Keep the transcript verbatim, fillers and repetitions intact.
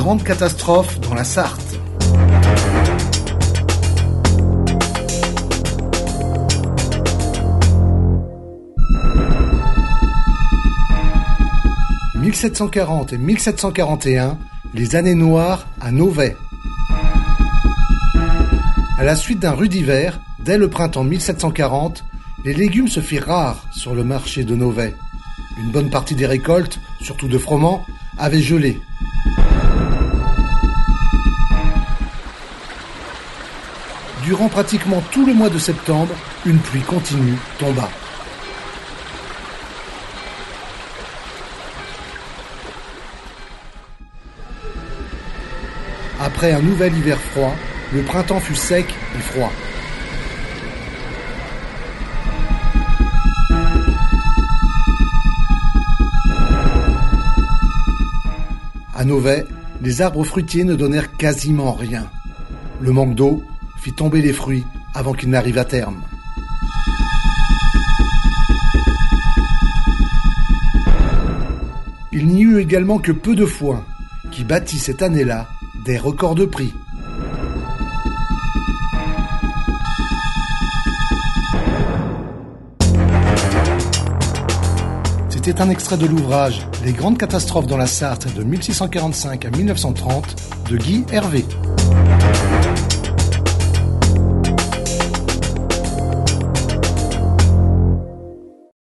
grandes catastrophes dans la Sarthe. mille sept cent quarante et mille sept cent quarante et un, les années noires à Novay. À la suite d'un rude hiver, dès le printemps mille sept cent quarante, les légumes se firent rares sur le marché de Novay. Une bonne partie des récoltes, surtout de froment, avait gelé. Durant pratiquement tout le mois de septembre, une pluie continue tomba. Après un nouvel hiver froid, le printemps fut sec et froid. À Novay, les arbres fruitiers ne donnèrent quasiment rien. Le manque d'eau fit tomber les fruits avant qu'ils n'arrivent à terme. Il n'y eut également que peu de foin, qui battit cette année-là des records de prix. C'était un extrait de l'ouvrage « Les grandes catastrophes dans la Sarthe » de mille six cent quarante-cinq à mille neuf cent trente de Guy Hervé.